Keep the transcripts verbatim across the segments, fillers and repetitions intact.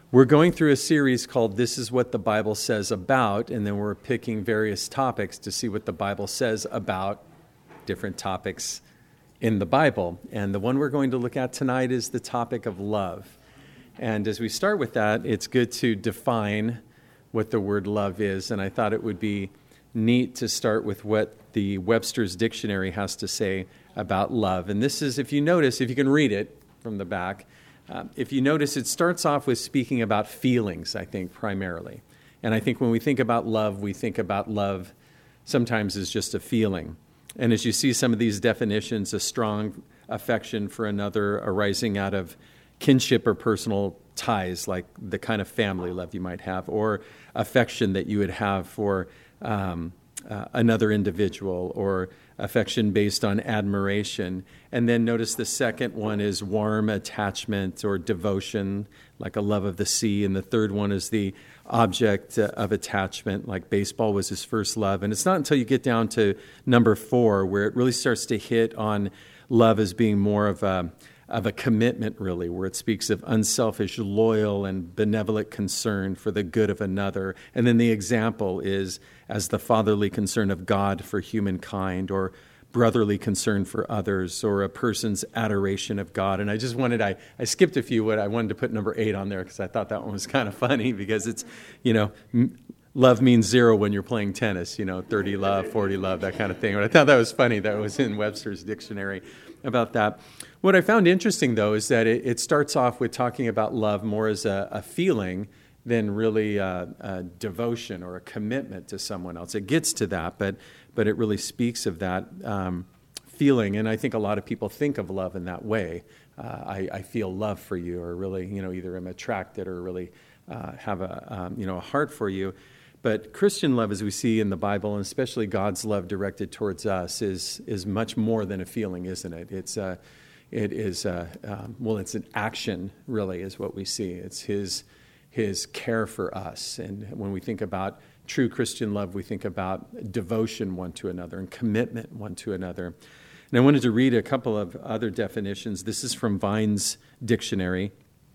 We're going through a series called This Is What the Bible Says About, and then we're picking various topics to see what the Bible says about different topics in the Bible. And the one we're going to look at tonight is the topic of love. And as we start with that, it's good to define what the word love is. And I thought it would be neat to start with what the Webster's Dictionary has to say about love. And this is, if you notice, if you can read it from the back, Um, if you notice, it starts off with speaking about feelings, I think, primarily. And I think when we think about love, we think about love sometimes as just a feeling. And as you see some of these definitions, a strong affection for another arising out of kinship or personal ties, like the kind of family love you might have, or affection that you would have for um, uh, another individual, or affection based on admiration. And then notice the second one is warm attachment or devotion, like a love of the sea. And the third one is the object of attachment, like baseball was his first love. And it's not until you get down to number four where it really starts to hit on love as being more of a of a commitment, really, where it speaks of unselfish, loyal, and benevolent concern for the good of another. And then the example is as the fatherly concern of God for humankind, or brotherly concern for others, or a person's adoration of God. And I just wanted, I, I skipped a few, but I wanted to put number eight on there because I thought that one was kind of funny because it's, you know, m- love means zero when you're playing tennis, you know, thirty love, forty love, that kind of thing. But I thought that was funny that it was in Webster's Dictionary about that. What I found interesting, though, is that it, it starts off with talking about love more as a, a feeling than really a, a devotion or a commitment to someone else. It gets to that, but but it really speaks of that um, feeling. And I think a lot of people think of love in that way. Uh, I, I feel love for you, or really, you know, either I'm attracted or really uh, have a um, you know a heart for you. But Christian love, as we see in the Bible, and especially God's love directed towards us, is is much more than a feeling, isn't it? It's a It is, uh, um, well, it's an action, really, is what we see. It's his his care for us. And when we think about true Christian love, we think about devotion one to another and commitment one to another. And I wanted to read a couple of other definitions. This is from Vine's Dictionary.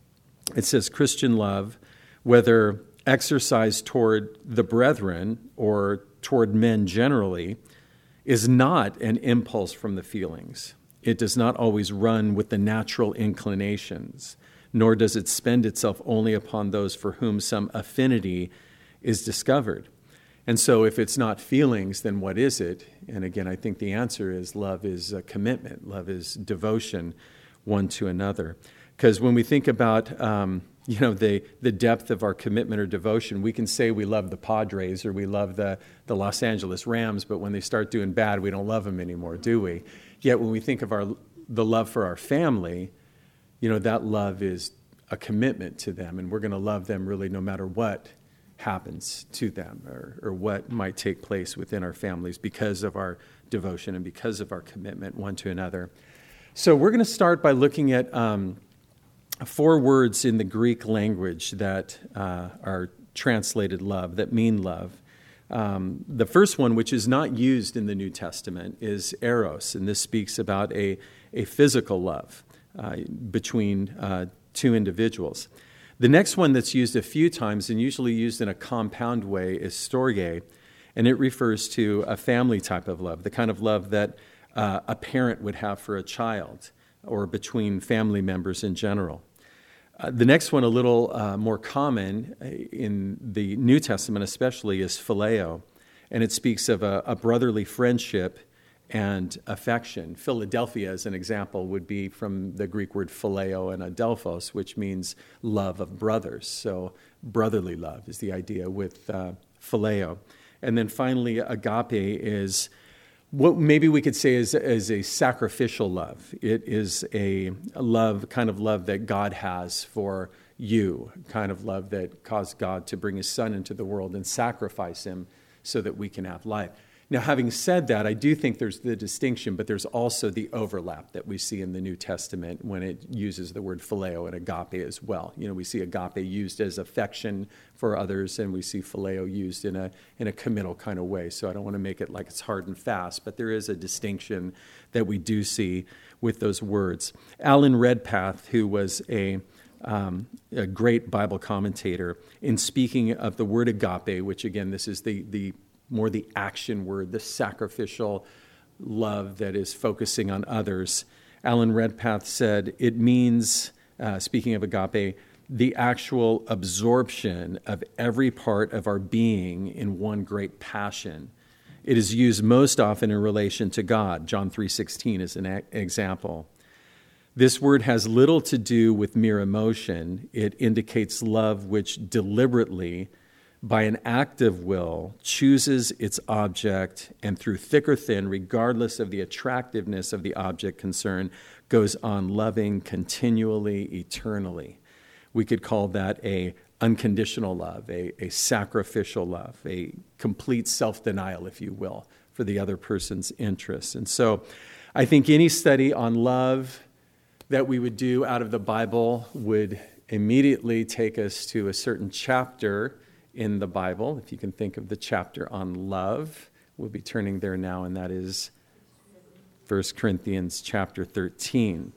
It says, Christian love, whether exercised toward the brethren or toward men generally, is not an impulse from the feelings. It does not always run with the natural inclinations, nor does it spend itself only upon those for whom some affinity is discovered. And so if it's not feelings, then what is it? And again, I think the answer is love is a commitment. Love is devotion one to another. Because when we think about um, you know, the, the depth of our commitment or devotion, we can say we love the Padres or we love the, the Los Angeles Rams, but when they start doing bad, we don't love them anymore, do we? Yet when we think of our the love for our family, you know, that love is a commitment to them, and we're going to love them really no matter what happens to them or, or what might take place within our families because of our devotion and because of our commitment one to another. So we're going to start by looking at um, four words in the Greek language that uh, are translated love, that mean love. Um, the first one, which is not used in the New Testament, is eros, and this speaks about a, a physical love uh, between uh, two individuals. The next one that's used a few times, and usually used in a compound way, is storge, and it refers to a family type of love, the kind of love that uh, a parent would have for a child, or between family members in general. Uh, the next one, a little uh, more common in the New Testament especially, is phileo, and it speaks of a, a brotherly friendship and affection. Philadelphia, as an example, would be from the Greek word phileo and adelphos, which means love of brothers. So brotherly love is the idea with uh, phileo. And then finally, agape is what maybe we could say is, is a sacrificial love. It is a love, kind of love that God has for you, kind of love that caused God to bring his son into the world and sacrifice him so that we can have life. Now, having said that, I do think there's the distinction, but there's also the overlap that we see in the New Testament when it uses the word phileo and agape as well. You know, we see agape used as affection for others, and we see phileo used in a in a committal kind of way. So I don't want to make it like it's hard and fast, but there is a distinction that we do see with those words. Alan Redpath, who was a um, a great Bible commentator, in speaking of the word agape, which again, this is the, the more the action word, the sacrificial love that is focusing on others. Alan Redpath said, it means, uh, speaking of agape, the actual absorption of every part of our being in one great passion. It is used most often in relation to God. John three sixteen is an a- example. This word has little to do with mere emotion. It indicates love which deliberately, by an act of will, chooses its object, and through thick or thin, regardless of the attractiveness of the object concerned, goes on loving continually, eternally. We could call that a unconditional love, a, a sacrificial love, a complete self-denial, if you will, for the other person's interests. And so I think any study on love that we would do out of the Bible would immediately take us to a certain chapter in the Bible. If you can think of the chapter on love, we'll be turning there now, and that is First Corinthians chapter thirteen.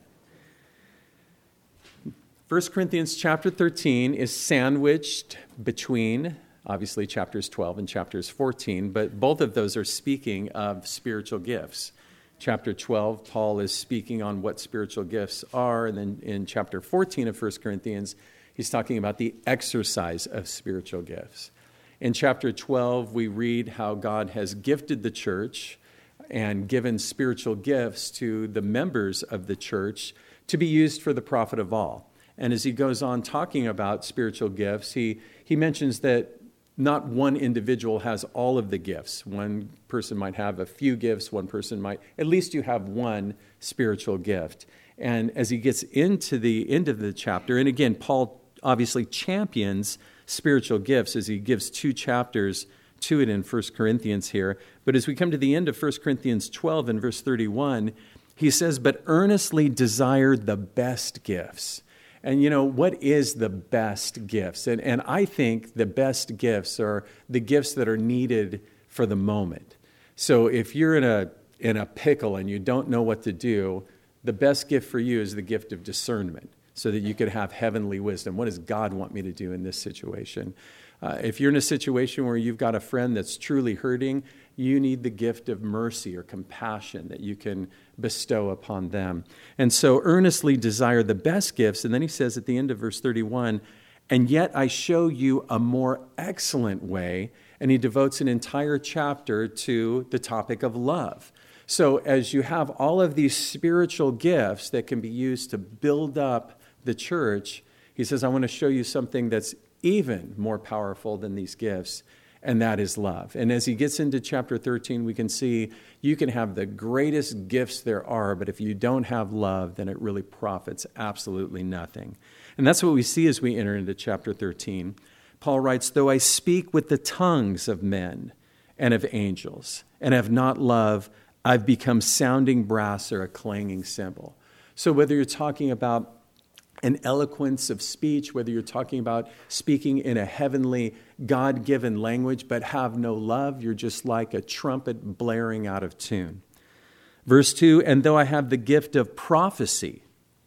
First Corinthians chapter thirteen is sandwiched between, obviously, chapters twelve and chapters fourteen, but both of those are speaking of spiritual gifts. Chapter twelve, Paul is speaking on what spiritual gifts are, and then in chapter fourteen of First Corinthians, he's talking about the exercise of spiritual gifts. In chapter twelve, we read how God has gifted the church and given spiritual gifts to the members of the church to be used for the profit of all. And as he goes on talking about spiritual gifts, he, he mentions that not one individual has all of the gifts. One person might have a few gifts, one person might, at least you have one spiritual gift. And as he gets into the end of the chapter, and again, Paul obviously champions spiritual gifts as he gives two chapters to it in First Corinthians here. But as we come to the end of First Corinthians twelve and verse thirty-one, he says, but earnestly desire the best gifts. And, you know, what is the best gifts? And, and I think the best gifts are the gifts that are needed for the moment. So if you're in a in a pickle and you don't know what to do, the best gift for you is the gift of discernment, so that you could have heavenly wisdom. What does God want me to do in this situation? Uh, if you're in a situation where you've got a friend that's truly hurting, you need the gift of mercy or compassion that you can bestow upon them. And so earnestly desire the best gifts. And then he says at the end of verse thirty-one, and yet I show you a more excellent way. And he devotes an entire chapter to the topic of love. So as you have all of these spiritual gifts that can be used to build up the church, he says, I want to show you something that's even more powerful than these gifts, and that is love. And as he gets into chapter thirteen, we can see you can have the greatest gifts there are, but if you don't have love, then it really profits absolutely nothing. And that's what we see as we enter into chapter thirteen. Paul writes, though I speak with the tongues of men and of angels, and have not love, I've become sounding brass or a clanging cymbal. So whether you're talking about an eloquence of speech, whether you're talking about speaking in a heavenly, God-given language, but have no love, you're just like a trumpet blaring out of tune. Verse two, and though I have the gift of prophecy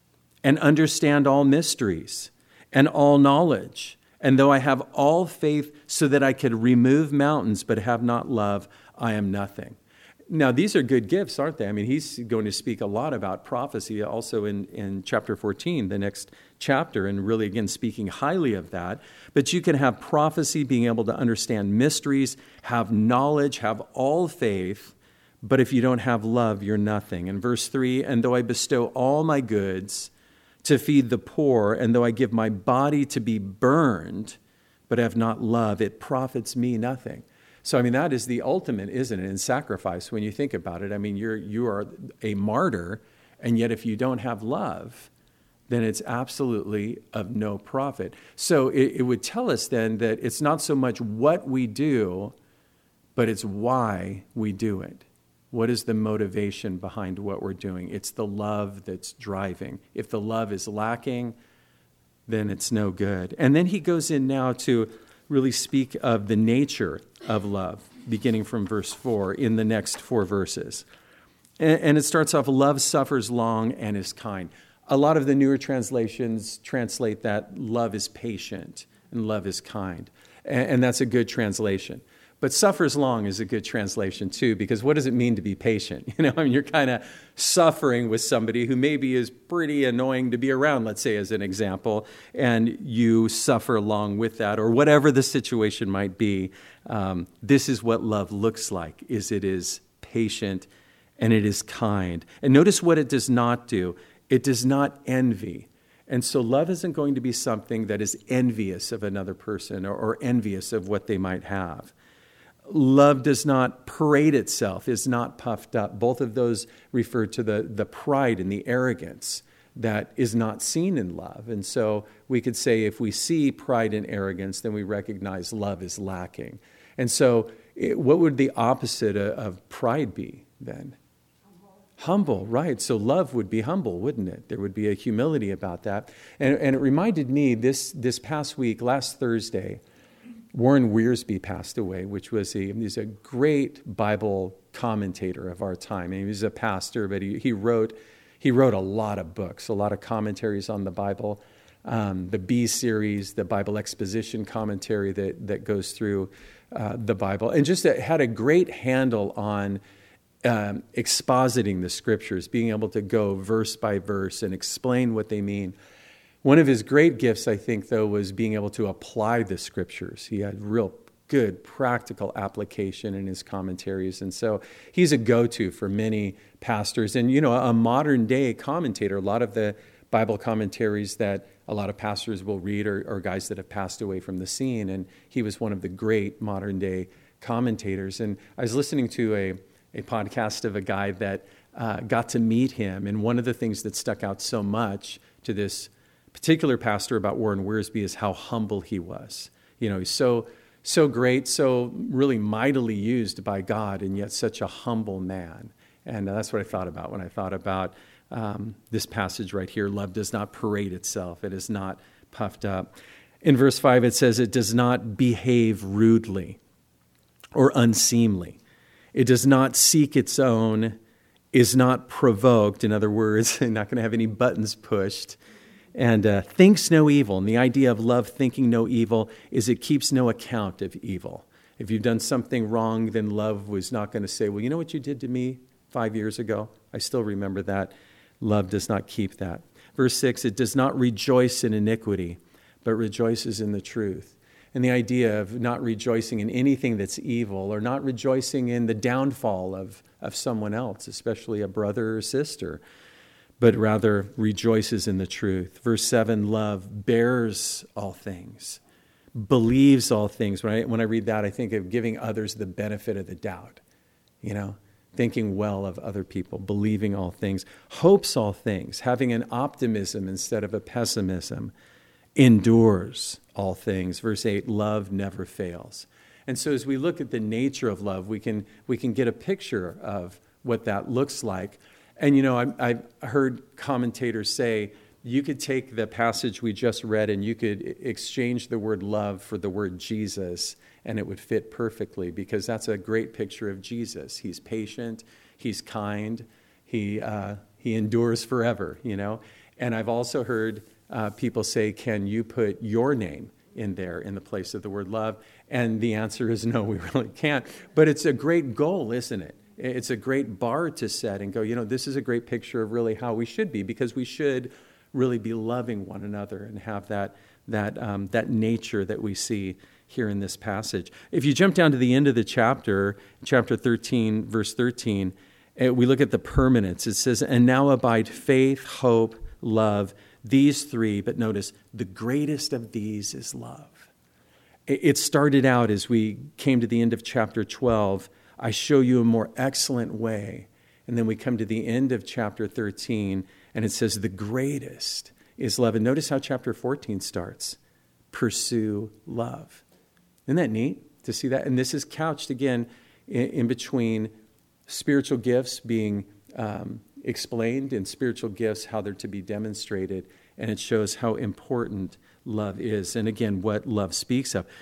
and understand all mysteries and all knowledge, and though I have all faith so that I could remove mountains but have not love, I am nothing. Now, these are good gifts, aren't they? I mean, he's going to speak a lot about prophecy also in, in chapter fourteen, the next chapter, and really, again, speaking highly of that. But you can have prophecy, being able to understand mysteries, have knowledge, have all faith, but if you don't have love, you're nothing. In verse three, and though I bestow all my goods to feed the poor, and though I give my body to be burned, but have not love, it profits me nothing. So, I mean, that is the ultimate, isn't it, in sacrifice when you think about it. I mean, you're you are a martyr, and yet if you don't have love, then it's absolutely of no profit. So it, it would tell us then that it's not so much what we do, but it's why we do it. What is the motivation behind what we're doing? It's the love that's driving. If the love is lacking, then it's no good. And then he goes in now to really speak of the nature of love, beginning from verse four in the next four verses. And, and it starts off, love suffers long and is kind. a lot of the newer translations translate that love is patient and love is kind. And, and that's a good translation. But suffers long is a good translation too, because what does it mean to be patient? You know, I mean, you're kind of suffering with somebody who maybe is pretty annoying to be around, let's say as an example, and you suffer along with that, or whatever the situation might be. Um, this is what love looks like, is it is patient and it is kind. And notice what it does not do. It does not envy. And so love isn't going to be something that is envious of another person or, or envious of what they might have. Love does not parade itself, is not puffed up. Both of those refer to the, the pride and the arrogance that is not seen in love. And so we could say if we see pride and arrogance, then we recognize love is lacking. And so it, what would the opposite of, of pride be then? Humble. Humble, right. So love would be humble, wouldn't it? There would be a humility about that. And, and it reminded me this, this past week, last Thursday, Warren Wiersbe passed away, which was a, he's a great Bible commentator of our time. And he was a pastor, but he, he wrote he wrote a lot of books, a lot of commentaries on the Bible, um, the B series, the Bible exposition commentary that that goes through uh, the Bible, and just had a great handle on um, expositing the Scriptures, being able to go verse by verse and explain what they mean. One of his great gifts, I think, though, was being able to apply the Scriptures. He had real good practical application in his commentaries. And so he's a go-to for many pastors. And, you know, a modern-day commentator, a lot of the Bible commentaries that a lot of pastors will read are, are guys that have passed away from the scene. And he was one of the great modern-day commentators. And I was listening to a, a podcast of a guy that uh, got to meet him. And one of the things that stuck out so much to this particular pastor about Warren Wiersbe is how humble he was. You know, he's so so great, so really mightily used by God, and yet such a humble man. And that's what I thought about when I thought about um, this passage right here. Love does not parade itself. It is not puffed up. In verse five, it says it does not behave rudely or unseemly. It does not seek its own, is not provoked. In other words, not going to have any buttons pushed. And uh, thinks no evil. And the idea of love thinking no evil is it keeps no account of evil. If you've done something wrong, then love was not going to say, well, you know what you did to me five years ago? I still remember that. Love does not keep that. Verse six, it does not rejoice in iniquity, but rejoices in the truth. And the idea of not rejoicing in anything that's evil, or not rejoicing in the downfall of, of someone else, especially a brother or sister, but rather rejoices in the truth. Verse seven, love bears all things, believes all things. When I, when I read that, I think of giving others the benefit of the doubt, you know, thinking well of other people, believing all things, hopes all things, having an optimism instead of a pessimism, endures all things. Verse eight, love never fails. And so as we look at the nature of love, we can we can get a picture of what that looks like. And, you know, I, I've heard commentators say you could take the passage we just read and you could exchange the word love for the word Jesus, and it would fit perfectly, because that's a great picture of Jesus. He's patient, he's kind, he uh, he endures forever, you know. And I've also heard uh, people say, can you put your name in there in the place of the word love? And the answer is no, we really can't. But it's a great goal, isn't it? It's a great bar to set and go, you know, this is a great picture of really how we should be, because we should really be loving one another and have that that um, that nature that we see here in this passage. If you jump down to the end of the chapter, chapter thirteen, verse thirteen, we look at the permanence. It says, and now abide faith, hope, love, these three, but notice, the greatest of these is love. It started out as we came to the end of chapter twelve, I show you a more excellent way. And then we come to the end of chapter thirteen, and it says the greatest is love. And notice how chapter fourteen starts. Pursue love. Isn't that neat to see that? And this is couched again in, in between spiritual gifts being um, explained and spiritual gifts, how they're to be demonstrated. And it shows how important love is. And again, what love speaks of.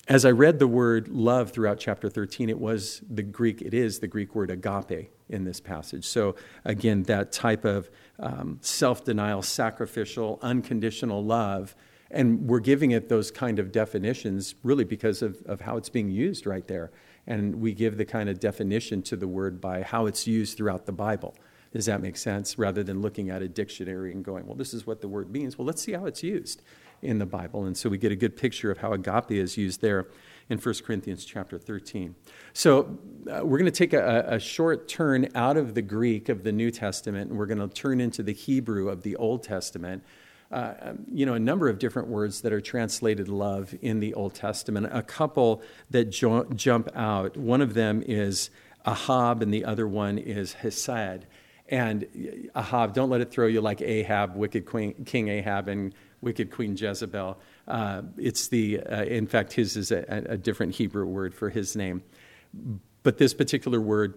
as I read the word love throughout chapter thirteen, it was the Greek, it is the Greek word agape in this passage. So again, that type of um, self-denial, sacrificial, unconditional love. And we're giving it those kind of definitions really because of, of how it's being used right there. And we give the kind of definition to the word by how it's used throughout the Bible. Does that make sense? Rather than looking at a dictionary and going, well, this is what the word means. Well, let's see how it's used in the Bible. And so we get a good picture of how agape is used there in First Corinthians chapter thirteen. So uh, we're going to take a, a short turn out of the Greek of the New Testament, and we're going to turn into the Hebrew of the Old Testament. Uh, you know, a number of different words that are translated love in the Old Testament. A couple that jo- jump out. One of them is Ahab, and the other one is Hesed. And Ahab, don't let it throw you like Ahab, wicked queen, King Ahab, and wicked Queen Jezebel. Uh, it's the, uh, in fact, his is a, a different Hebrew word for his name. But this particular word,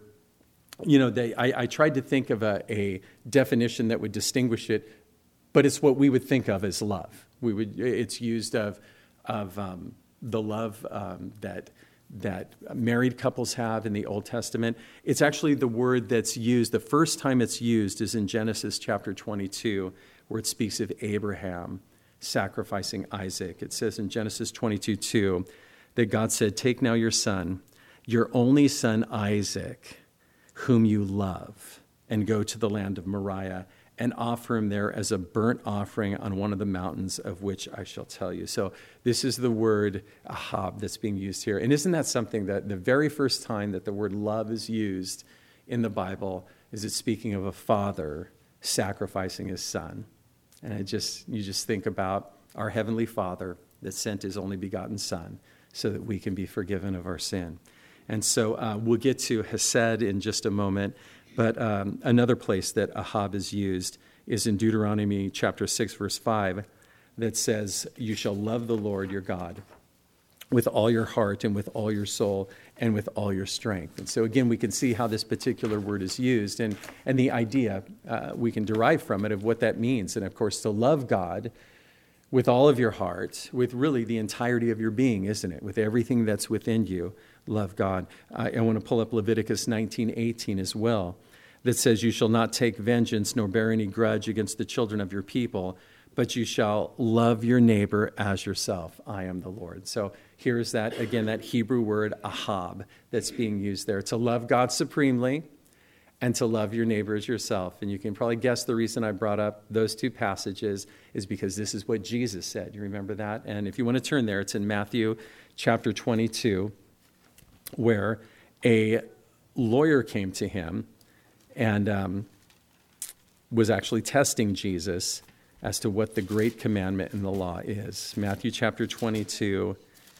you know, they, I, I tried to think of a, a definition that would distinguish it, but it's what we would think of as love. We would, it's used of, of um, the love um, that that married couples have in the Old Testament. It's actually the word that's used, the first time it's used is in Genesis chapter twenty-two, where it speaks of Abraham sacrificing Isaac. It says in Genesis twenty-two two that God said, "Take now your son, your only son Isaac, whom you love, and go to the land of Moriah, and offer him there as a burnt offering on one of the mountains of which I shall tell you." So this is the word Ahab that's being used here. And isn't that something that the very first time that the word love is used in the Bible is it speaking of a father sacrificing his son? And I just you just think about our Heavenly Father that sent his only begotten Son so that we can be forgiven of our sin. And so uh, we'll get to Hesed in just a moment. But um, another place that Ahab is used is in Deuteronomy chapter six, verse five, that says, "You shall love the Lord your God with all your heart and with all your soul and with all your strength." And so again, we can see how this particular word is used and, and the idea uh, we can derive from it of what that means. And of course, to love God with all of your heart, with really the entirety of your being, isn't it? With everything that's within you, love God. Uh, I want to pull up Leviticus nineteen eighteen as well, that says, "You shall not take vengeance nor bear any grudge against the children of your people, but you shall love your neighbor as yourself. I am the Lord." So here's that, again, that Hebrew word Ahab that's being used there. To love God supremely and to love your neighbor as yourself. And you can probably guess the reason I brought up those two passages is because this is what Jesus said. You remember that? And if you want to turn there, it's in Matthew chapter twenty-two, where a lawyer came to him and um, was actually testing Jesus as to what the great commandment in the law is. Matthew chapter twenty-two.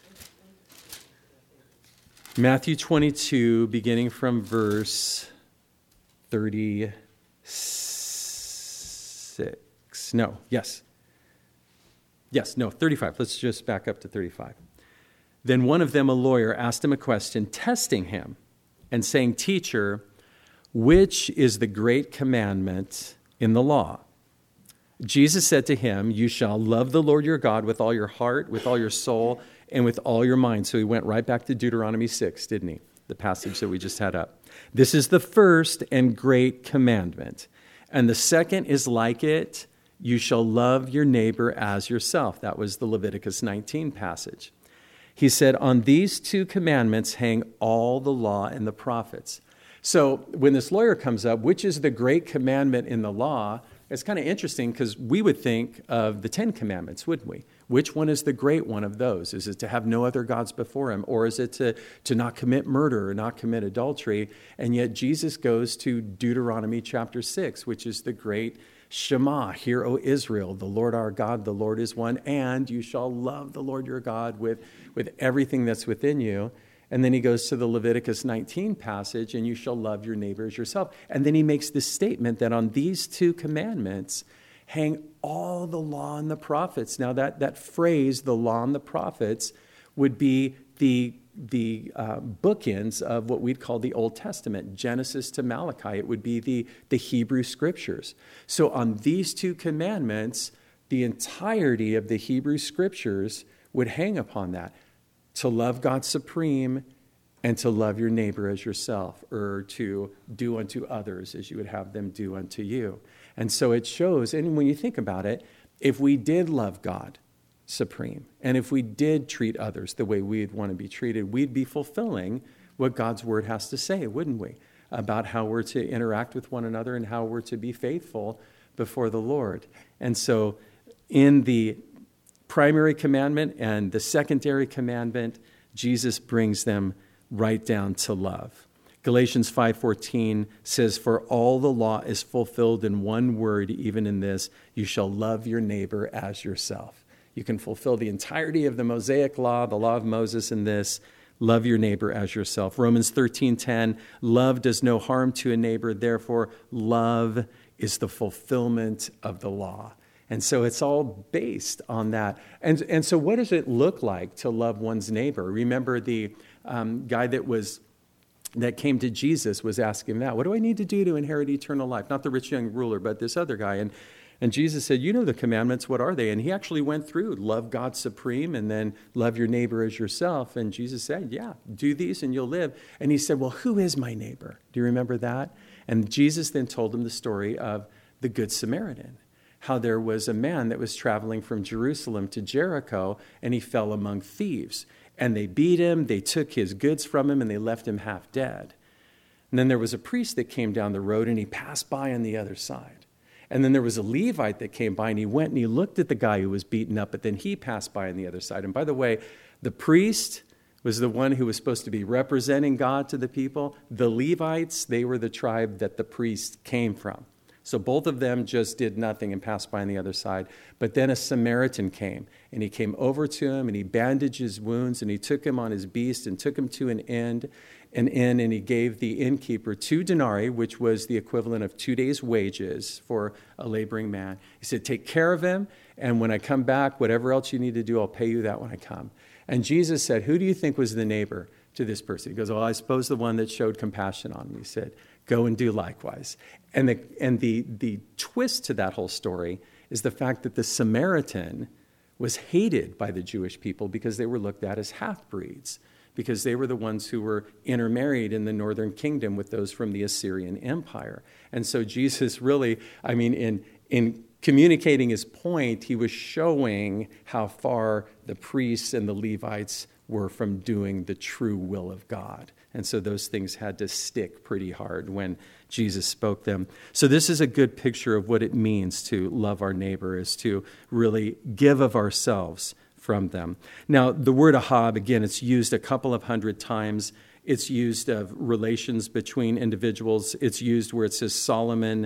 Matthew twenty-two, beginning from verse thirty-six. No, yes. Yes, no, thirty-five. Let's just back up to thirty-five. "Then one of them, a lawyer, asked him a question, testing him, and saying, 'Teacher, which is the great commandment in the law?' Jesus said to him, 'You shall love the Lord your God with all your heart, with all your soul, and with all your mind.'" So he went right back to Deuteronomy six, didn't he? The passage that we just had up. "This is the first and great commandment. And the second is like it. You shall love your neighbor as yourself." That was the Leviticus nineteen passage. He said, "On these two commandments hang all the law and the prophets." So when this lawyer comes up, which is the great commandment in the law, it's kind of interesting because we would think of the Ten Commandments, wouldn't we? Which one is the great one of those? Is it to have no other gods before him? Or is it to, to not commit murder or not commit adultery? And yet Jesus goes to Deuteronomy chapter six, which is the great Shema. "Hear, O Israel, the Lord our God, the Lord is one, and you shall love the Lord your God with, with everything that's within you." And then he goes to the Leviticus nineteen passage, "And you shall love your neighbor as yourself." And then he makes this statement that on these two commandments hang all the law and the prophets. Now that, that phrase, the law and the prophets, would be the, the uh, bookends of what we'd call the Old Testament, Genesis to Malachi. It would be the, the Hebrew scriptures. So on these two commandments, the entirety of the Hebrew scriptures would hang upon that. to love God supreme and to love your neighbor as yourself, or to do unto others as you would have them do unto you. And so it shows, and when you think about it, if we did love God supreme, and if we did treat others the way we'd want to be treated, we'd be fulfilling what God's word has to say, wouldn't we? About how we're to interact with one another and how we're to be faithful before the Lord. And so in the primary commandment and the secondary commandment, Jesus brings them right down to love. Galatians five fourteen says, "For all the law is fulfilled in one word, even in this, you shall love your neighbor as yourself." You can fulfill the entirety of the Mosaic law, the law of Moses, in this: love your neighbor as yourself. Romans thirteen ten, love does no harm to a neighbor, therefore love is the fulfillment of the law. And so it's all based on that. And, and so what does it look like to love one's neighbor? Remember the um, guy that was that came to Jesus was asking that, what do I need to do to inherit eternal life? Not the rich young ruler, but this other guy. And And Jesus said, you know the commandments, what are they? And he actually went through, love God supreme, and then love your neighbor as yourself. And Jesus said, yeah, do these and you'll live. And he said, well, who is my neighbor? Do you remember that? And Jesus then told him the story of the Good Samaritan, how there was a man that was traveling from Jerusalem to Jericho, and he fell among thieves. And they beat him, they took his goods from him, and they left him half dead. And then there was a priest that came down the road, and he passed by on the other side. And then there was a Levite that came by, and he went and he looked at the guy who was beaten up, but then he passed by on the other side. And by the way, the priest was the one who was supposed to be representing God to the people. The Levites, they were the tribe that the priest came from. So both of them just did nothing and passed by on the other side. But then a Samaritan came, and he came over to him, and he bandaged his wounds, and he took him on his beast and took him to an inn, an inn, and he gave the innkeeper two denarii, which was the equivalent of two days' wages for a laboring man. He said, take care of him, and when I come back, whatever else you need to do, I'll pay you that when I come. And Jesus said, who do you think was the neighbor to this person? He goes, well, I suppose the one that showed compassion on him. He said, go and do likewise. And the and the the twist to that whole story is the fact that the Samaritan was hated by the Jewish people because they were looked at as half-breeds, because they were the ones who were intermarried in the northern kingdom with those from the Assyrian Empire. And so Jesus really, I mean, in in communicating his point, he was showing how far the priests and the Levites were from doing the true will of God. And so those things had to stick pretty hard when Jesus spoke them. So this is a good picture of what it means to love our neighbor, is to really give of ourselves from them. Now, the word ahab, again, it's used a couple of hundred times. It's used of relations between individuals. It's used where it says Solomon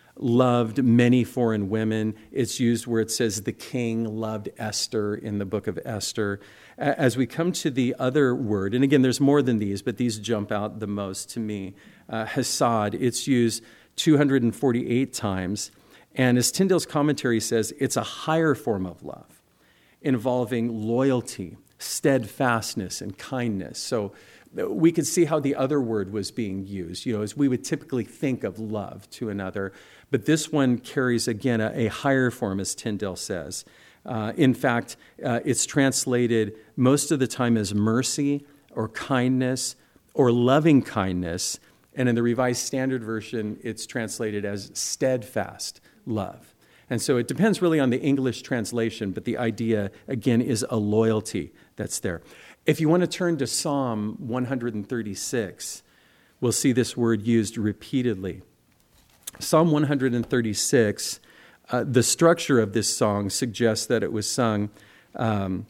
loved many foreign women. It's used where it says the king loved Esther in the book of Esther. As we come to the other word, and again, there's more than these, but these jump out the most to me. Uh, Hesed, it's used two hundred forty-eight times. And as Tyndale's commentary says, it's a higher form of love involving loyalty, steadfastness, and kindness. So we could see how the other word was being used, you know, as we would typically think of love to another. But this one carries, again, a, a higher form, as Tyndale says. Uh, in fact, uh, it's translated most of the time as mercy or kindness or loving kindness. And in the Revised Standard Version, it's translated as steadfast love. And so it depends really on the English translation, but the idea, again, is a loyalty that's there. If you want to turn to Psalm one thirty-six, we'll see this word used repeatedly. Psalm one thirty-six, uh, the structure of this song suggests that it was sung um,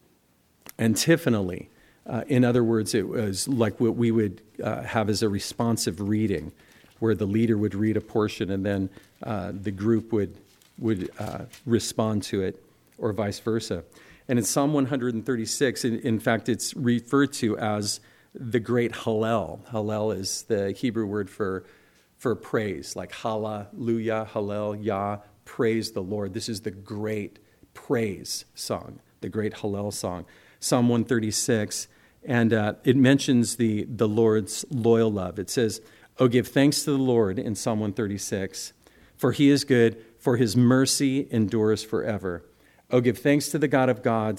antiphonally. Uh, in other words, it was like what we would uh, have as a responsive reading, where the leader would read a portion and then uh, the group would, would uh, respond to it, or vice versa. And in Psalm one thirty-six, in, in fact, it's referred to as the great Hallel. Hallel is the Hebrew word for, for praise, like hallelujah, Hallel, Yah, praise the Lord. This is the great praise song, the great Hallel song. Psalm one thirty-six, and uh, it mentions the, the Lord's loyal love. It says, "Oh, give thanks to the Lord," in Psalm one thirty-six, "for he is good, for his mercy endures forever. Oh, give thanks to the God of gods,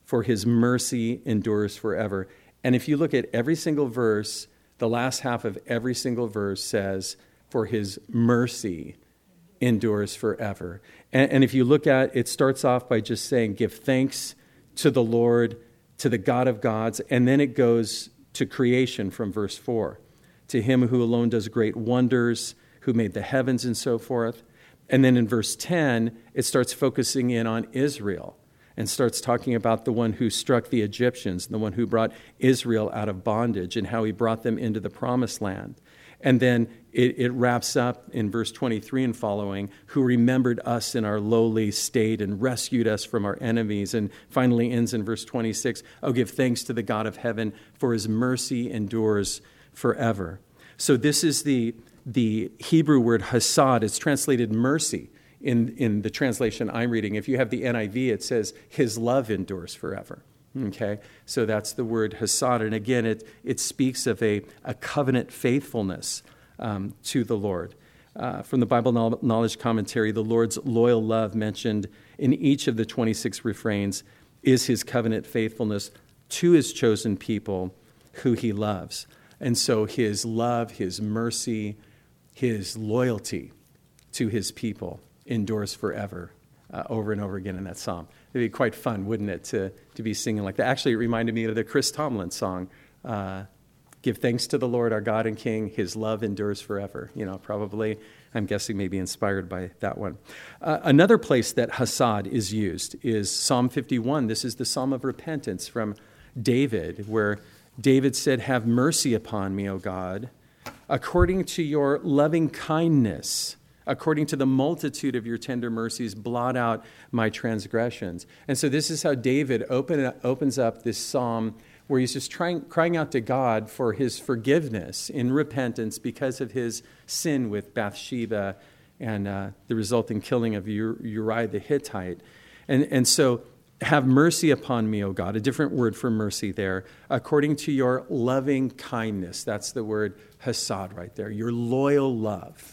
for his mercy endures forever. And if you look at every single verse, the last half of every single verse says, for his mercy endures forever. And, and if you look at it, starts off by just saying, give thanks to the Lord, to the God of gods, and then it goes to creation from verse four. To him who alone does great wonders, who made the heavens and so forth. And then in verse ten, it starts focusing in on Israel and starts talking about the one who struck the Egyptians, the one who brought Israel out of bondage and how he brought them into the promised land. And then it, it wraps up in verse twenty-three and following, who remembered us in our lowly state and rescued us from our enemies. And finally ends in verse twenty-six, oh, give thanks to the God of heaven, for his mercy endures forever. So this is the, the Hebrew word hasad. It's translated mercy in, in the translation I'm reading. If you have the N I V, it says his love endures forever. Okay, so that's the word hasad. And again, it, it speaks of a, a covenant faithfulness um, to the Lord. Uh, from the Bible Knowledge Commentary, the Lord's loyal love mentioned in each of the twenty-six refrains is his covenant faithfulness to his chosen people who he loves. And so his love, his mercy, his loyalty to his people endures forever, uh, over and over again in that psalm. It'd be quite fun, wouldn't it, to, to be singing like that. Actually, it reminded me of the Chris Tomlin song, uh, give thanks to the Lord, our God and King, his love endures forever. You know, probably, I'm guessing maybe inspired by that one. Uh, another place that hasad is used is Psalm fifty-one. This is the Psalm of Repentance from David, where David said, have mercy upon me, O God, according to your loving kindness. According to the multitude of your tender mercies, blot out my transgressions. And so this is how David open, opens up this psalm where he's just trying, crying out to God for his forgiveness in repentance because of his sin with Bathsheba and uh, the resulting killing of Uriah the Hittite. And, and so, have mercy upon me, O God, a different word for mercy there, according to your loving kindness. That's the word hasad right there, your loyal love.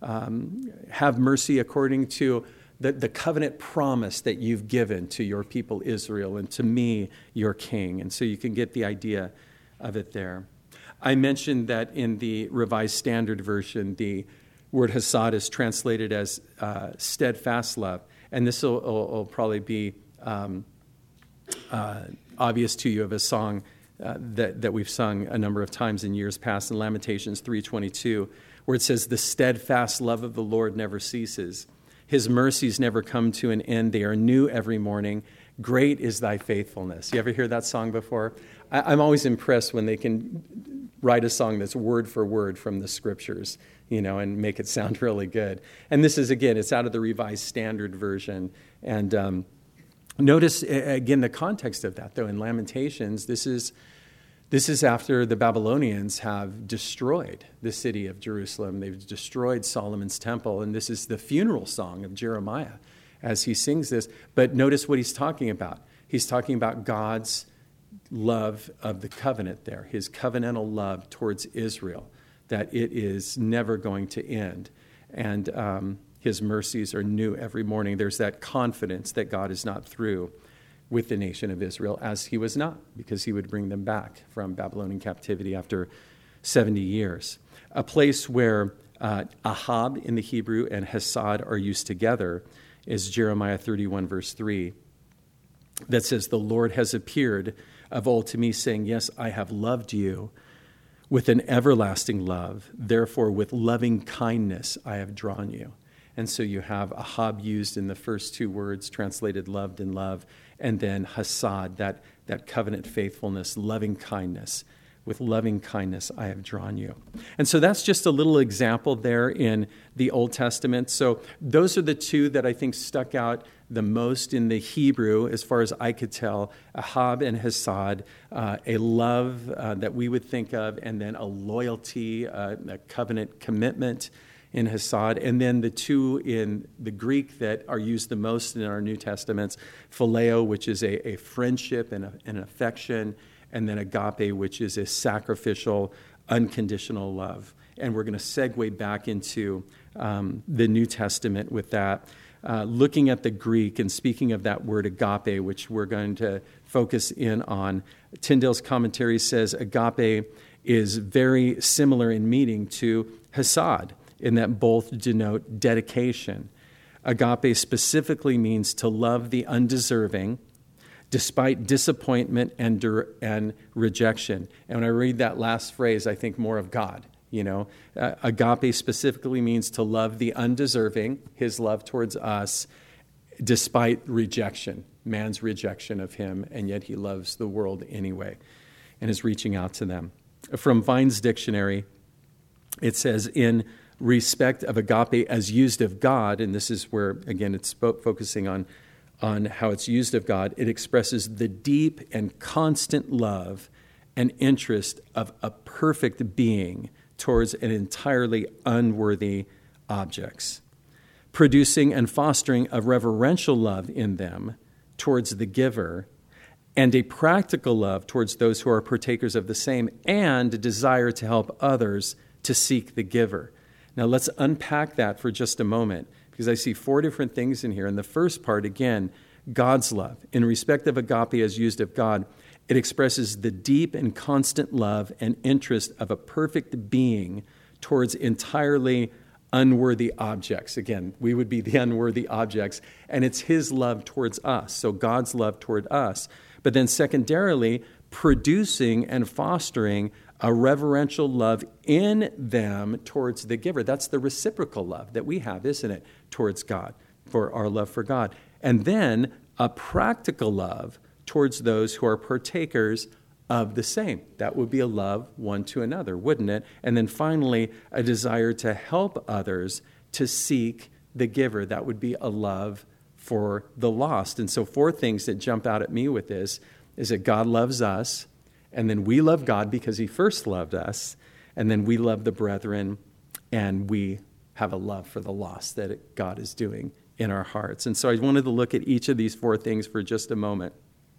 Um, have mercy according to the, the covenant promise that you've given to your people Israel and to me, your king. And so you can get the idea of it there. I mentioned that in the Revised Standard Version, the word hasad is translated as uh, steadfast love. And this will, will, will probably be um, uh, obvious to you of a song uh, that, that we've sung a number of times in years past in Lamentations three twenty-two, where it says, the steadfast love of the Lord never ceases. His mercies never come to an end. They are new every morning. Great is thy faithfulness. You ever hear that song before? I, I'm always impressed when they can write a song that's word for word from the scriptures, you know, and make it sound really good. And this is, again, it's out of the Revised Standard Version. And um, notice, again, the context of that, though. In Lamentations, this is This is after the Babylonians have destroyed the city of Jerusalem. They've destroyed Solomon's temple, and this is the funeral song of Jeremiah as he sings this. But notice what he's talking about. He's talking about God's love of the covenant there, his covenantal love towards Israel, that it is never going to end. And um, his mercies are new every morning. There's that confidence that God is not through with the nation of Israel, as he was not, because he would bring them back from Babylonian captivity after seventy years. A place where uh, ahab in the Hebrew and hasad are used together is Jeremiah thirty-one, verse three, that says, the Lord has appeared of old to me, saying, yes, I have loved you with an everlasting love. Therefore, with loving kindness I have drawn you. And so you have ahab used in the first two words, translated loved and love, and then hasad, that, that covenant faithfulness, loving kindness. With loving kindness I have drawn you. And so that's just a little example there in the Old Testament. So those are the two that I think stuck out the most in the Hebrew, as far as I could tell, ahab and hasad, uh, a love uh, that we would think of, and then a loyalty, uh, a covenant commitment in hasad, and then the two in the Greek that are used the most in our New Testaments, phileo, which is a, a friendship and a, an affection, and then agape, which is a sacrificial, unconditional love. And we're going to segue back into um, the New Testament with that. uh, looking at the Greek and speaking of that word agape, which we're going to focus in on, Tyndale's commentary says agape is very similar in meaning to hesed, in that both denote dedication. Agape specifically means to love the undeserving, despite disappointment and, and rejection. And when I read that last phrase, I think more of God. You know, uh, agape specifically means to love the undeserving, his love towards us, despite rejection, man's rejection of him, and yet he loves the world anyway and is reaching out to them. From Vine's dictionary, it says, in respect of agape as used of God, and this is where, again, it's focusing on, on how it's used of God, it expresses the deep and constant love and interest of a perfect being towards an entirely unworthy objects, producing and fostering a reverential love in them towards the giver, and a practical love towards those who are partakers of the same, and a desire to help others to seek the giver. Now let's unpack that for just a moment, because I see four different things in here. And the first part, again, God's love. In respect of agape as used of God, it expresses the deep and constant love and interest of a perfect being towards entirely unworthy objects. Again, we would be the unworthy objects, and it's his love towards us, so God's love toward us. But then secondarily, producing and fostering a reverential love in them towards the giver. That's the reciprocal love that we have, isn't it, towards God, for our love for God. And then a practical love towards those who are partakers of the same. That would be a love one to another, wouldn't it? And then finally, a desire to help others to seek the giver. That would be a love for the lost. And so four things that jump out at me with this is that God loves us, and then we love God because he first loved us, and then we love the brethren, and we have a love for the lost that God is doing in our hearts. And so I wanted to look at each of these four things for just a moment.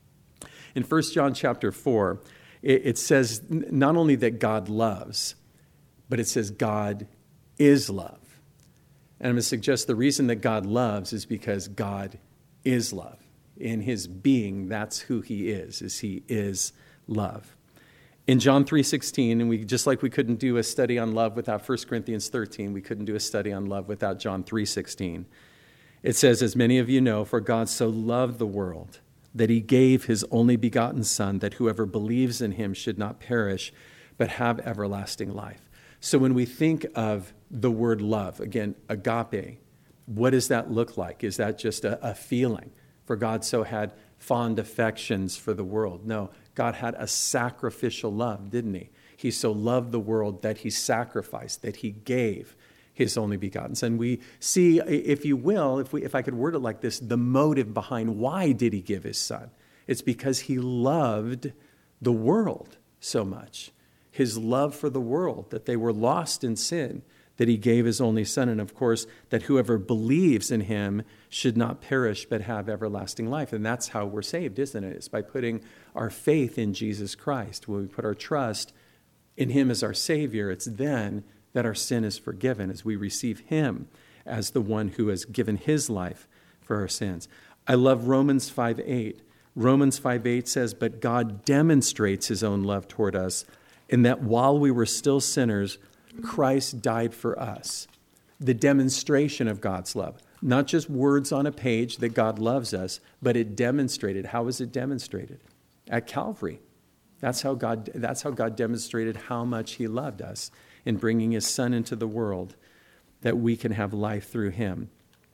In First John chapter four, it, it says not only that God loves, but it says God is love. And I'm going to suggest the reason that God loves is because God is love. In his being, that's who he is, is he is love. In John three sixteen, and we just like we couldn't do a study on love without First Corinthians thirteen, we couldn't do a study on love without John three sixteen. It says, as many of you know, for God so loved the world that he gave his only begotten Son, that whoever believes in him should not perish, but have everlasting life. So when we think of the word love, again, agape, what does that look like? Is that just a, a feeling? For God so had fond affections for the world. No, God had a sacrificial love, didn't he? He so loved the world that he sacrificed, that he gave his only begotten Son. We see, if you will, if we, if I could word it like this, the motive behind why did he give his Son? It's because he loved the world so much. His love for the world, that they were lost in sin, that he gave his only Son. And of course, that whoever believes in him should not perish but have everlasting life. And that's how we're saved, isn't it? It's by putting our faith in Jesus Christ. When we put our trust in him as our Savior, it's then that our sin is forgiven as we receive him as the one who has given his life for our sins. I love Romans five eight. Romans five eight says, but God demonstrates his own love toward us in that while we were still sinners, Christ died for us. The demonstration of God's love. Not just words on a page that God loves us, but it demonstrated. How was it demonstrated? At Calvary. That's how God, that's how God demonstrated how much he loved us in bringing his Son into the world, that we can have life through him.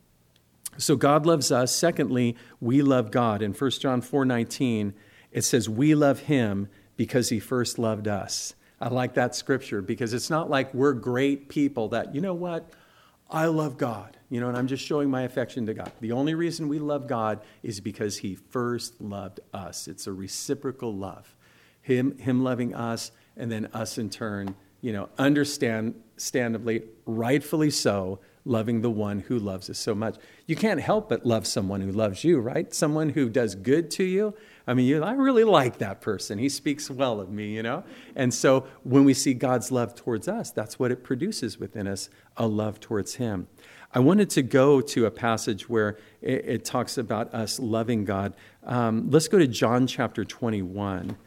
So God loves us. Secondly, we love God. In First John four nineteen, it says, we love him because he first loved us. I like that scripture because it's not like we're great people that, you know what, I love God, you know, and I'm just showing my affection to God. The only reason we love God is because he first loved us. It's a reciprocal love. Him, him loving us, and then us in turn, you know, understandably, rightfully so, loving the one who loves us so much. You can't help but love someone who loves you, right? Someone who does good to you. I mean, you, I really like that person. He speaks well of me, you know? And so when we see God's love towards us, that's what it produces within us, a love towards him. I wanted to go to a passage where it, it talks about us loving God. Um, let's go to John chapter twenty-one.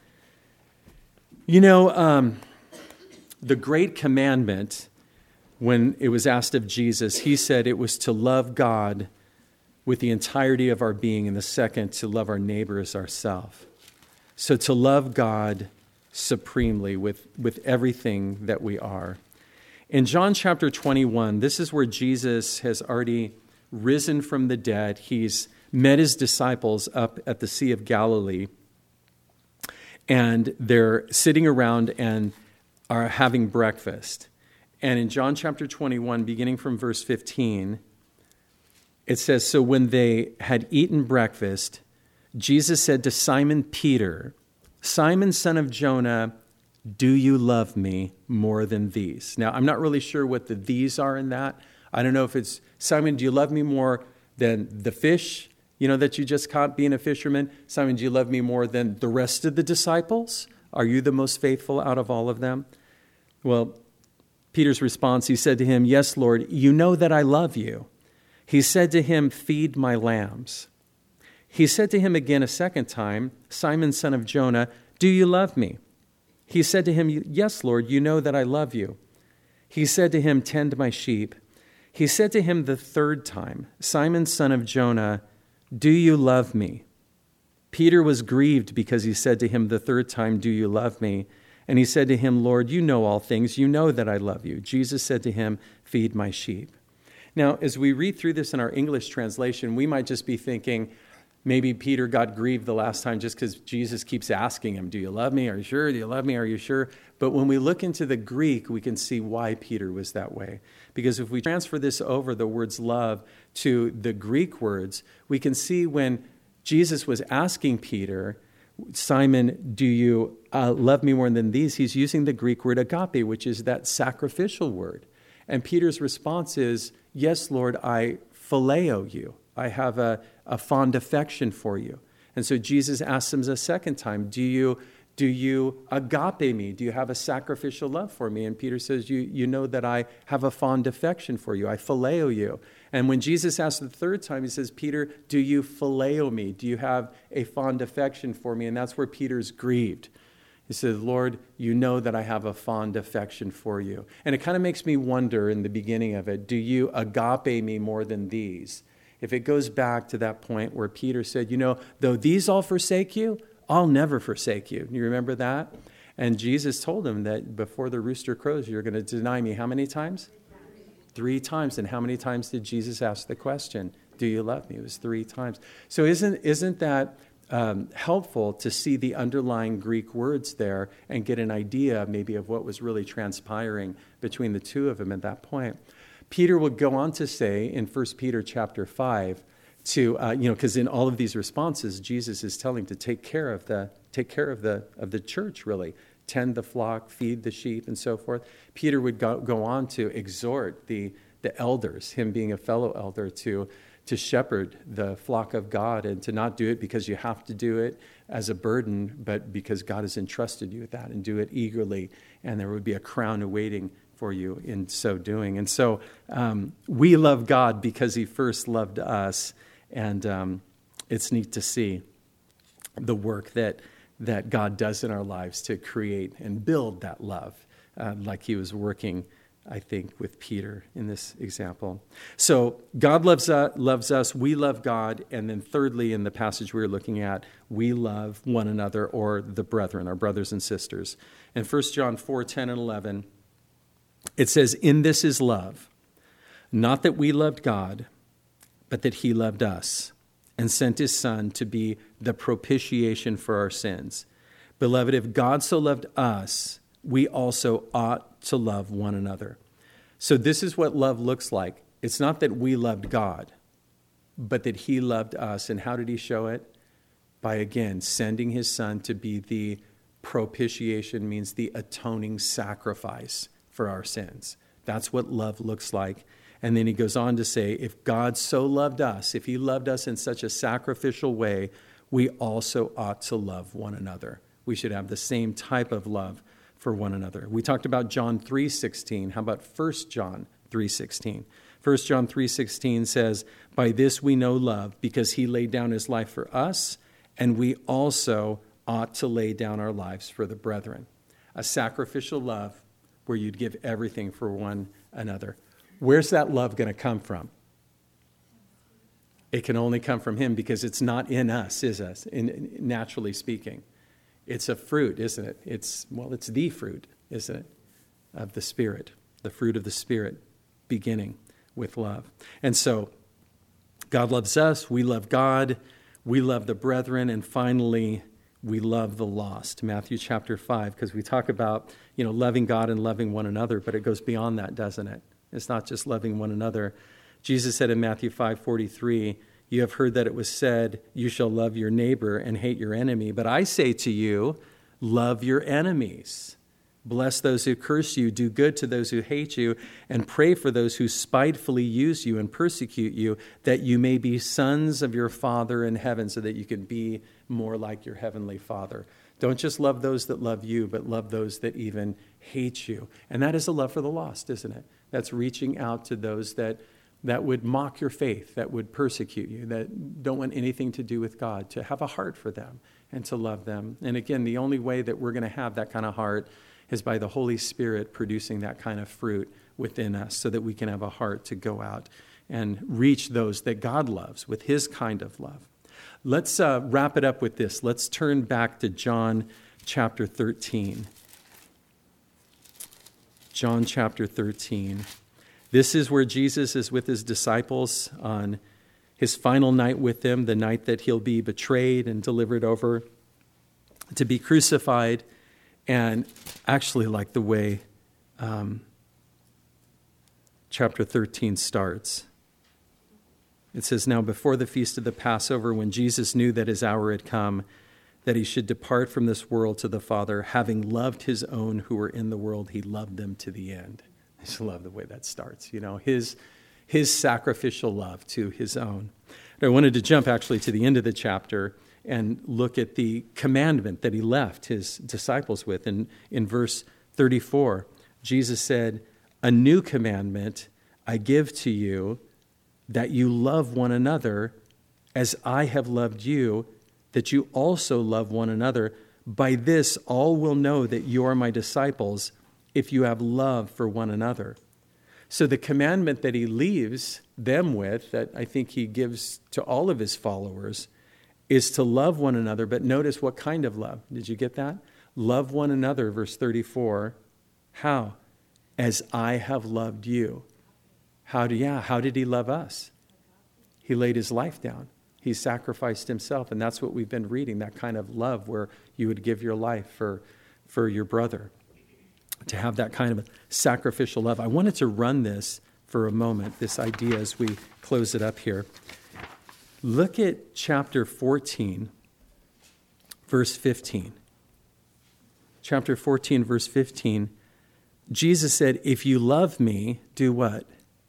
You know, um, the great commandment, when it was asked of Jesus, he said it was to love God with the entirety of our being, and the second, to love our neighbor as ourselves. So to love God supremely with, with everything that we are. In John chapter twenty-one, this is where Jesus has already risen from the dead. He's met his disciples up at the Sea of Galilee, and they're sitting around and are having breakfast. And in John chapter twenty-one, beginning from verse fifteen, it says, "So when they had eaten breakfast, Jesus said to Simon Peter, 'Simon, son of Jonah, do you love me more than these?'" Now, I'm not really sure what the these are in that. I don't know if it's, "Simon, do you love me more than the fish, you know, that you just caught being a fisherman? Simon, do you love me more than the rest of the disciples? Are you the most faithful out of all of them?" Well, Peter's response, he said to him, "Yes, Lord, you know that I love you." He said to him, "Feed my lambs." He said to him again a second time, "Simon, son of Jonah, do you love me?" He said to him, "Yes, Lord, you know that I love you." He said to him, "Tend my sheep." He said to him the third time, "Simon, son of Jonah, do you love me?" Peter was grieved because he said to him the third time, "Do you love me?" And he said to him, "Lord, you know all things. You know that I love you." Jesus said to him, "Feed my sheep." Now, as we read through this in our English translation, we might just be thinking, maybe Peter got grieved the last time just because Jesus keeps asking him, "Do you love me? Are you sure? Do you love me? Are you sure?" But when we look into the Greek, we can see why Peter was that way. Because if we transfer this over, the words love, to the Greek words, we can see when Jesus was asking Peter, "Simon, do you uh, love me more than these?" He's using the Greek word agape, which is that sacrificial word. And Peter's response is, "Yes, Lord, I phileo you. I have a, a fond affection for you." And so Jesus asks him a second time, do you do you agape me? Do you have a sacrificial love for me? And Peter says, you, you know that I have a fond affection for you. I phileo you. And when Jesus asks the third time, he says, "Peter, do you phileo me? Do you have a fond affection for me?" And that's where Peter's grieved. He said, "Lord, you know that I have a fond affection for you." And it kind of makes me wonder in the beginning of it, do you agape me more than these? If it goes back to that point where Peter said, "You know, though these all forsake you, I'll never forsake you." You remember that? And Jesus told him that before the rooster crows, you're going to deny me how many times? Three times. And how many times did Jesus ask the question, "Do you love me?" It was three times. So isn't isn't that um, helpful to see the underlying Greek words there and get an idea maybe of what was really transpiring between the two of them at that point? Peter would go on to say in First Peter chapter five, to uh, you know, because in all of these responses, Jesus is telling him to take care of the take care of the of the church, really, tend the flock, feed the sheep, and so forth. Peter would go, go on to exhort the the elders, him being a fellow elder, to to shepherd the flock of God and to not do it because you have to do it as a burden, but because God has entrusted you with that, and do it eagerly, and there would be a crown awaiting for you in so doing. And so um, we love God because he first loved us. And um, it's neat to see the work that that God does in our lives to create and build that love, uh, like he was working, I think, with Peter in this example. So God loves, uh, loves us, we love God, and then thirdly, in the passage we were looking at, we love one another, or the brethren, our brothers and sisters. In First John four, ten and eleven, it says, "In this is love, not that we loved God, but that he loved us and sent his Son to be the propitiation for our sins. Beloved, if God so loved us, we also ought to love one another." So this is what love looks like. It's not that we loved God, but that he loved us. And how did he show it? By, again, sending his Son to be the propitiation, means the atoning sacrifice for our sins. That's what love looks like. And then he goes on to say, if God so loved us, if he loved us in such a sacrificial way, we also ought to love one another. We should have the same type of love for one another. We talked about John three sixteen. How about First John three sixteen? First John three sixteen says, by this we know love, because he laid down his life for us, and we also ought to lay down our lives for the brethren. A sacrificial love where you'd give everything for one another. Where's that love going to come from? It can only come from him, because it's not in us, is us, in, naturally speaking. It's a fruit, isn't it? It's, well, it's the fruit, isn't it, of the Spirit, the fruit of the Spirit, beginning with love. And so God loves us, we love God, we love the brethren, and finally, we love the lost. Matthew chapter five, because we talk about, you know, loving God and loving one another, but it goes beyond that, doesn't it? It's not just loving one another. Jesus said in Matthew five forty-three, you have heard that it was said, you shall love your neighbor and hate your enemy. But I say to you, love your enemies. Bless those who curse you, do good to those who hate you, and pray for those who spitefully use you and persecute you, that you may be sons of your Father in heaven, so that you can be more like your heavenly Father. Don't just love those that love you, but love those that even hate you. And that is a love for the lost, isn't it? That's reaching out to those that, that would mock your faith, that would persecute you, that don't want anything to do with God, to have a heart for them and to love them. And again, the only way that we're going to have that kind of heart is by the Holy Spirit producing that kind of fruit within us, so that we can have a heart to go out and reach those that God loves with his kind of love. Let's uh, wrap it up with this. Let's turn back to John chapter thirteen. John chapter thirteen. This is where Jesus is with his disciples on his final night with them, the night that he'll be betrayed and delivered over to be crucified. And actually, like the way um, chapter thirteen starts. It says, now before the feast of the Passover, when Jesus knew that his hour had come, that he should depart from this world to the Father, having loved his own who were in the world, he loved them to the end. I just love the way that starts, you know, his, his sacrificial love to his own. And I wanted to jump actually to the end of the chapter and look at the commandment that he left his disciples with. In, in verse thirty-four, Jesus said, a new commandment I give to you, that you love one another as I have loved you, that you also love one another. By this all will know that you are my disciples, if you have love for one another. So the commandment that he leaves them with, that I think he gives to all of his followers, is to love one another. But notice what kind of love. Did you get that? Love one another, verse thirty-four. How? As I have loved you. How do, yeah, how did he love us? He laid his life down. He sacrificed himself. And that's what we've been reading, that kind of love where you would give your life for, for your brother. To have that kind of a sacrificial love. I wanted to run this for a moment, this idea, as we close it up here. Look at chapter fourteen, verse fifteen. Chapter fourteen, verse fifteen. Jesus said, if you love me, do what?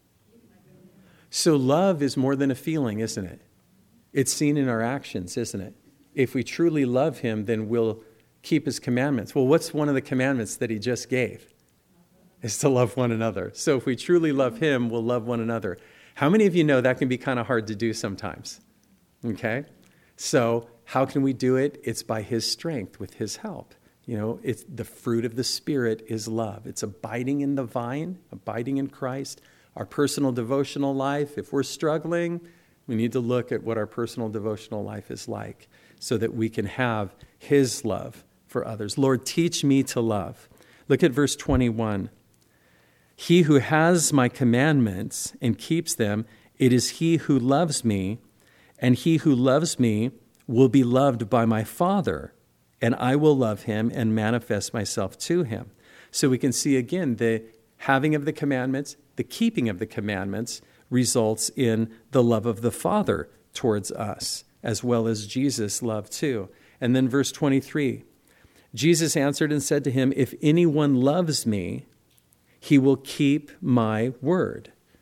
So love is more than a feeling, isn't it? It's seen in our actions, isn't it? If we truly love him, then we'll keep his commandments. Well, what's one of the commandments that he just gave? Is to love one another. So if we truly love him, we'll love one another. How many of you know that can be kind of hard to do sometimes? Okay? So how can we do it? It's by his strength, with his help. You know, it's the fruit of the Spirit is love. It's abiding in the vine, abiding in Christ. Our personal devotional life, if we're struggling, we need to look at what our personal devotional life is like so that we can have his love for others. Lord, teach me to love. Look at verse twenty-one. He who has my commandments and keeps them, it is he who loves me, and he who loves me will be loved by my Father, and I will love him and manifest myself to him. So we can see again the having of the commandments, the keeping of the commandments results in the love of the Father towards us, as well as Jesus' love too. And then verse twenty-three, Jesus answered and said to him, if anyone loves me, he will keep my word,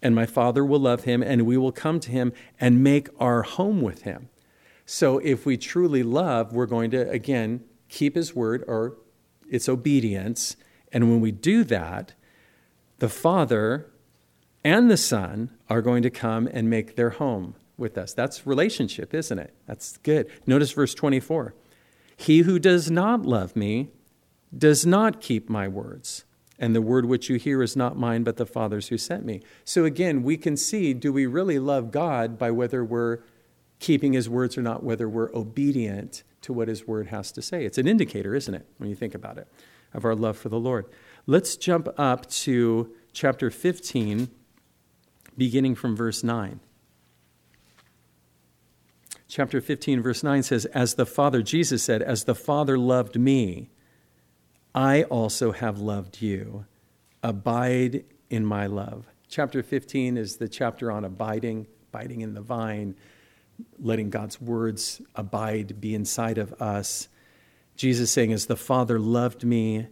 and my Father will love him, and we will come to him and make our home with him. So if we truly love, we're going to, again, keep his word, or it's obedience. And when we do that, the Father and the Son are going to come and make their home with us. That's relationship, isn't it? That's good. Notice verse twenty-four. He who does not love me does not keep my words, and the word which you hear is not mine, but the Father's who sent me. So again, we can see, do we really love God by whether we're keeping his words or not, whether we're obedient to what his word has to say. It's an indicator, isn't it, when you think about it, of our love for the Lord. Let's jump up to chapter fifteen, beginning from verse nine. Chapter fifteen, verse nine says, as the Father, Jesus said, as the Father loved me, I also have loved you. Abide in my love. Chapter fifteen is the chapter on abiding, abiding in the vine, letting God's words abide, be inside of us. Jesus saying, as the Father loved me,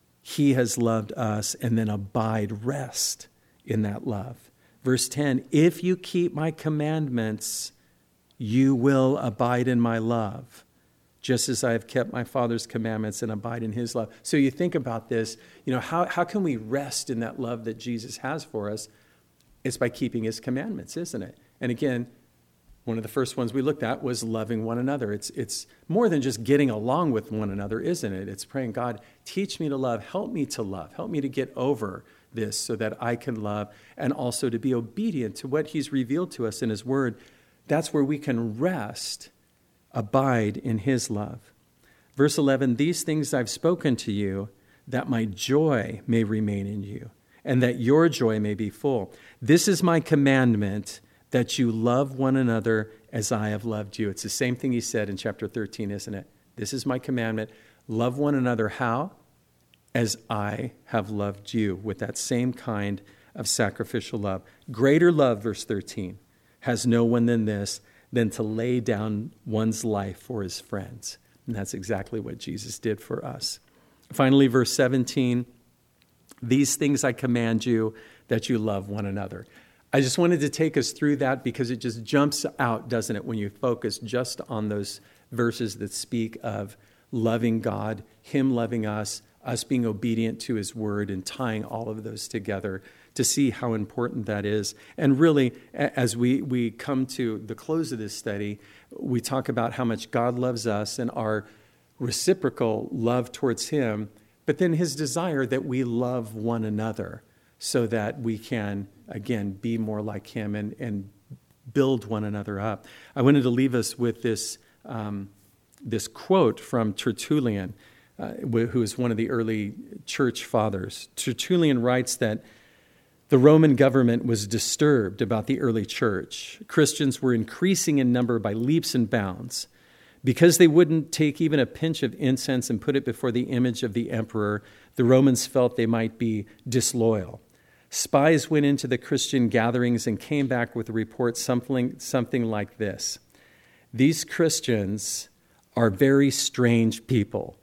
he has loved us, and then abide, rest in that love. Verse ten, if you keep my commandments, you will abide in my love, just as I have kept my Father's commandments and abide in his love. So you think about this, you know, how, how can we rest in that love that Jesus has for us? It's by keeping his commandments, isn't it? And again, one of the first ones we looked at was loving one another. It's, it's more than just getting along with one another, isn't it? It's praying, God, teach me to love, help me to love, help me to get over this so that I can love, and also to be obedient to what he's revealed to us in his word. That's where we can rest, abide in his love. Verse eleven, these things I've spoken to you, that my joy may remain in you, and that your joy may be full. This is my commandment, that you love one another as I have loved you. It's the same thing he said in chapter thirteen, isn't it? This is my commandment. Love one another. How? As I have loved you, with that same kind of sacrificial love. Greater love, verse thirteen, has no one than this, than to lay down one's life for his friends. And that's exactly what Jesus did for us. Finally, verse seventeen, these things I command you, that you love one another. I just wanted to take us through that because it just jumps out, doesn't it, when you focus just on those verses that speak of loving God, him loving us, us being obedient to his word, and tying all of those together to see how important that is. And really, as we, we come to the close of this study, we talk about how much God loves us and our reciprocal love towards him, but then his desire that we love one another so that we can, again, be more like him and, and build one another up. I wanted to leave us with this, um, this quote from Tertullian, uh, who is one of the early church fathers. Tertullian writes that the Roman government was disturbed about the early church. Christians were increasing in number by leaps and bounds. Because they wouldn't take even a pinch of incense and put it before the image of the emperor, the Romans felt they might be disloyal. Spies went into the Christian gatherings and came back with a report something, something like this. These Christians are very strange people.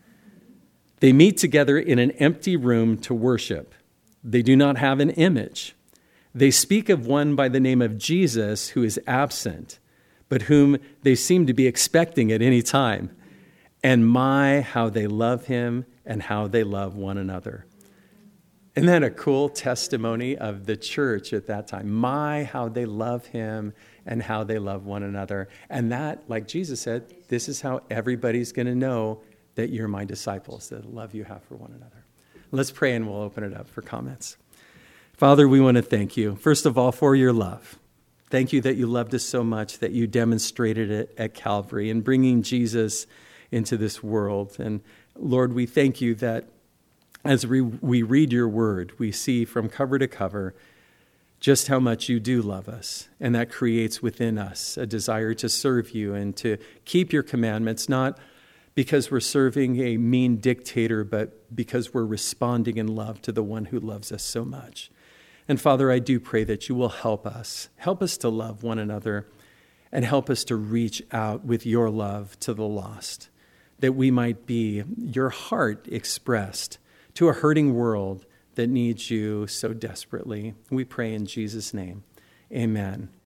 They meet together in an empty room to worship. They do not have an image. They speak of one by the name of Jesus who is absent, but whom they seem to be expecting at any time. And my, how they love him and how they love one another. Isn't that a cool testimony of the church at that time? My, how they love him and how they love one another. And that, like Jesus said, this is how everybody's going to know that you're my disciples, the love you have for one another. Let's pray and we'll open it up for comments. Father, we want to thank you, first of all, for your love. Thank you that you loved us so much that you demonstrated it at Calvary in bringing Jesus into this world. And Lord, we thank you that as we, we read your word, we see from cover to cover just how much you do love us. And that creates within us a desire to serve you and to keep your commandments, not because we're serving a mean dictator, but because we're responding in love to the one who loves us so much. And Father, I do pray that you will help us. Help us to love one another and help us to reach out with your love to the lost, that we might be your heart expressed to a hurting world that needs you so desperately. We pray in Jesus' name. Amen.